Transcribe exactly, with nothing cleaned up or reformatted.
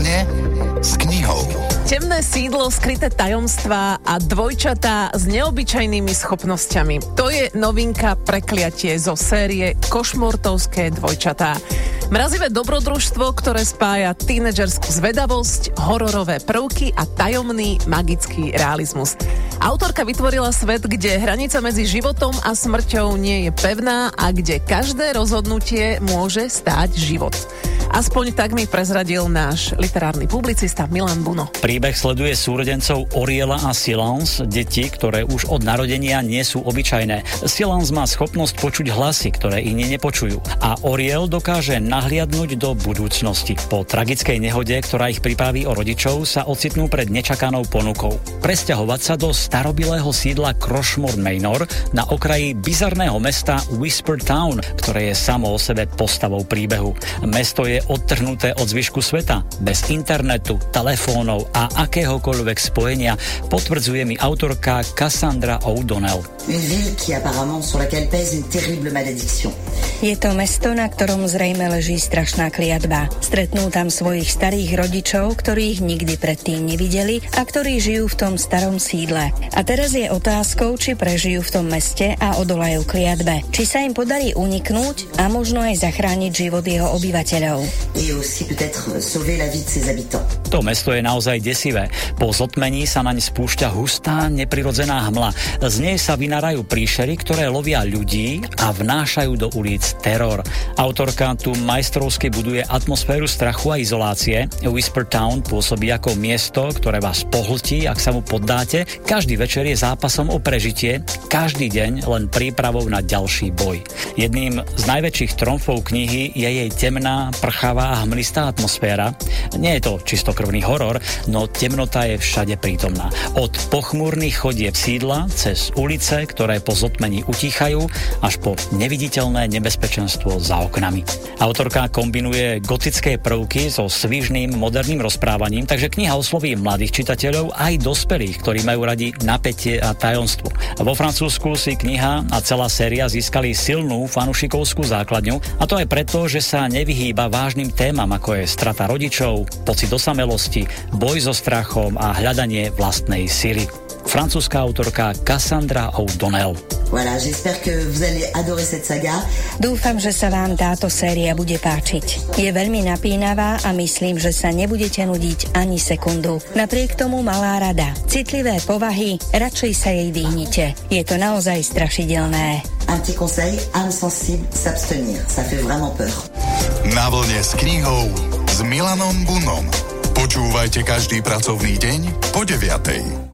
vlne s knihou. Temné sídlo, skryté tajomstvá a dvojčatá s neobyčajnými schopnosťami. To je novinka Prekliatie zo série Košmortovské dvojčatá. Mrazivé dobrodružstvo, ktoré spája tínedžerskú zvedavosť, hororové prvky a tajomný magický realizmus. Autorka vytvorila svet, kde hranica medzi životom a smrťou nie je pevná a kde každé rozhodnutie môže stáť život. Aspoň tak mi prezradil náš literárny publicista Milan Buno. Príbeh sleduje súrodencov Oriela a Silence, deti, ktoré už od narodenia nie sú obyčajné. Silence má schopnosť počuť hlasy, ktoré iní nepočujú. A Oriel dokáže nahliadnúť do budúcnosti. Po tragickej nehode, ktorá ich pripraví o rodičov, sa ocitnú pred nečakanou ponukou. Presťahovať sa do starobilého sídla Crossmore Manor na okraji bizarného mesta Whisper Town, ktoré je samo o sebe postavou príbehu. Mesto je odtrhnuté od zvyšku sveta, bez internetu, telefónov a akéhokoľvek spojenia, potvrdzuje mi autorka Cassandra O'Donnell. Une ville qui apparemment sur laquelle pèse une terrible malédiction. Je to mesto, na ktorom zrejme leží strašná kliatba. Stretnú tam svojich starých rodičov, ktorých nikdy predtým nevideli a ktorí žijú v tom starom sídle. A teraz je otázkou, či prežijú v tom meste a odolajú kliatbe. Či sa im podarí uniknúť a možno aj zachrániť život jeho obyvateľov. Et aussi peut-être sauver la vie de ses habitants. To mesto je naozaj desivé. Po zotmení sa naň spúšťa hustá, neprirodzená hmla. Z nej sa vynárajú príšery, ktoré lovia ľudí a vnášajú do ulic teror. Autorka tu majstrovsky buduje atmosféru strachu a izolácie. Whisper Town pôsobí ako miesto, ktoré vás pohltí, ak sa mu poddáte. Každý večer je zápasom o prežitie, každý deň len prípravou na ďalší boj. Jedným z najväčších tromfov knihy je jej temná, prchavá a hmlistá atmosféra. Nie je to čistokrvný horor, no temnota je všade prítomná. Od pochmúrnych chodieb sídla, cez ulice, ktoré po zotmení utíchajú, až po neviditeľné nebezpečenstvo za oknami. Autorka kombinuje gotické prvky so svižným moderným rozprávaním, takže kniha osloví mladých čitateľov aj dospelých, ktorí majú radi napätie a tajomstvo. Vo Francúzsku si kniha a celá séria získali silnú fanušikovskú základňu, a to aj preto, že sa nevyhýba vážnym témam, ako je strata rodičov, pocit osamelosti, boj so strachom a hľadanie vlastnej sily. Francúzska autorka Cassandra O'Donnell. Voilà, j'espère que vous allez adorer cette saga. Dúfam, že sa vám táto séria bude páčiť. Je veľmi napínavá a myslím, že sa nebudete nudiť ani sekundu. Napriek tomu malá rada. Citlivé povahy, radšej sa jej vyhnite. Je to naozaj strašidelné. Un petit conseil, âme sensible, s'abstenir. Ça fait vraiment peur. Na vlne s knihou s Milanom Bunom. Počúvajte každý pracovný deň po deviatej.